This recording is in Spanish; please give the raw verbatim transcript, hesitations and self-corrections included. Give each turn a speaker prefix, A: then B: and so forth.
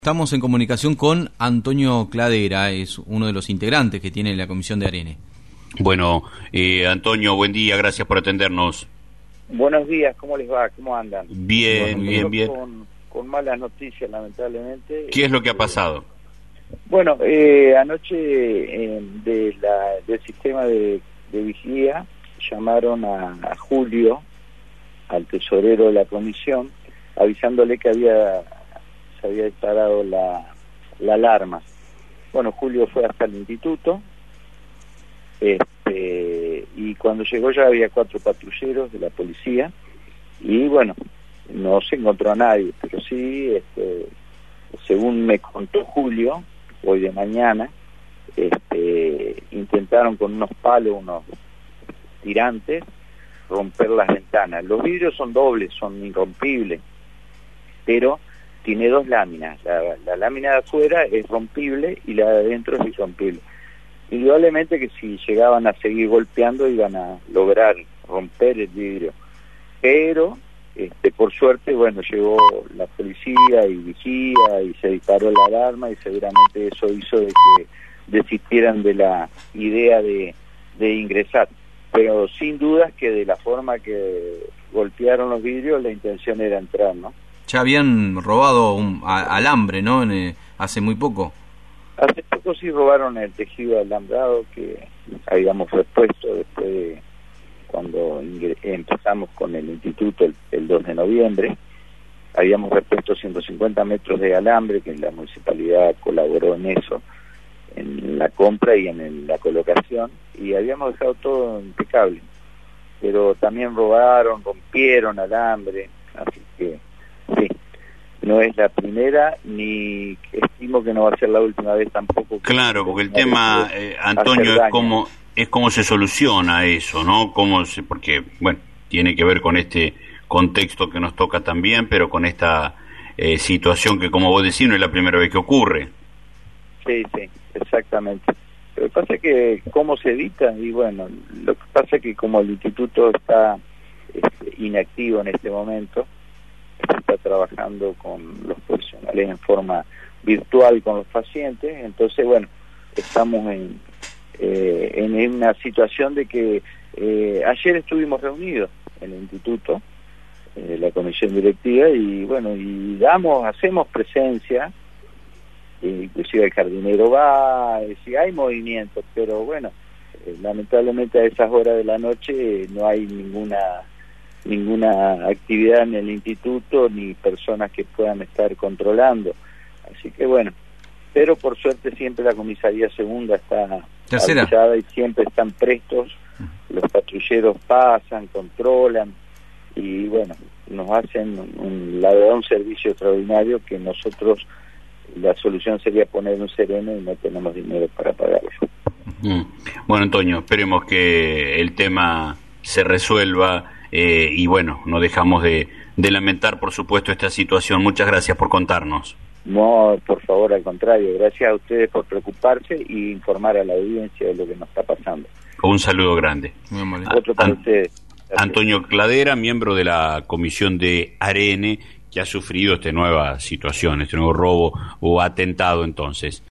A: Estamos en comunicación con Antonio Cladera, es uno de los integrantes que tiene la comisión de Arene.
B: Bueno, eh, Antonio, buen día, gracias por atendernos.
C: Buenos días, ¿cómo les va? ¿Cómo andan?
B: Bien,
C: bueno,
B: bien, bien.
C: Con, con malas noticias, lamentablemente.
B: ¿Qué es lo que ha pasado?
C: Bueno, eh, anoche eh, de la, del sistema de, de vigía llamaron a, a Julio, al tesorero de la comisión, avisándole que había se había disparado la, la alarma. Bueno, Julio fue hasta el instituto, este, y cuando llegó ya había cuatro patrulleros de la policía, y bueno, no se encontró a nadie, pero sí, este, según me contó Julio, hoy de mañana, este, intentaron con unos palos, unos tirantes, romper las ventanas. Los vidrios son dobles, son irrompibles, pero tiene dos láminas. La, la lámina de afuera es rompible y la de adentro es irrompible. Indudablemente que si llegaban a seguir golpeando iban a lograr romper el vidrio. Pero, este, por suerte, bueno, llegó la policía y vigía y se disparó la alarma y seguramente eso hizo de que desistieran de la idea de, de ingresar. Pero sin dudas que de la forma que golpearon los vidrios la intención era entrar, ¿no?
A: Ya habían robado un a, alambre, ¿no? En, eh, hace muy poco.
C: Hace poco sí robaron el tejido alambrado que habíamos repuesto después de cuando empezamos con el instituto el, el dos de noviembre. Habíamos repuesto ciento cincuenta metros de alambre, que la municipalidad colaboró en eso, en la compra y en el, la colocación, y habíamos dejado todo impecable. Pero también robaron, rompieron alambre, así que sí, no es la primera, ni estimo que no va a ser la última vez tampoco.
B: Claro, porque el tema, eh, Antonio, es cómo, es cómo se soluciona eso, ¿no? Cómo se, porque, bueno, tiene que ver con este contexto que nos toca también, pero con esta eh, situación que, como vos decís, no es la primera vez que ocurre.
C: Sí, sí, exactamente. Lo que pasa es que, ¿cómo se evita? Y bueno, lo que pasa es que como el instituto está este, inactivo en este momento, está trabajando con los profesionales en forma virtual con los pacientes, entonces bueno, estamos en, eh, en una situación de que eh, ayer estuvimos reunidos en el instituto, eh, la comisión directiva, y bueno, y damos, hacemos presencia, eh, inclusive el jardinero va, si hay movimiento, pero bueno, eh, lamentablemente a esas horas de la noche eh, no hay ninguna ninguna actividad en el instituto ni personas que puedan estar controlando, así que bueno, pero por suerte siempre la comisaría segunda está avisada y siempre están prestos, los patrulleros pasan, controlan y bueno, nos hacen un, la verdad un servicio extraordinario que nosotros la solución sería poner un sereno y no tenemos dinero para pagarlo.
B: Mm. Bueno, Antonio, esperemos que el tema se resuelva. Eh, y bueno, no dejamos de, de lamentar, por supuesto, esta situación. Muchas gracias por contarnos.
C: No, por favor, al contrario, gracias a ustedes por preocuparse y informar a la audiencia de lo que nos está pasando.
B: Un saludo grande.
C: Otro para An ustedes. Gracias.
B: Antonio Cladera, miembro de la comisión de Arene, que ha sufrido esta nueva situación, este nuevo robo o atentado entonces.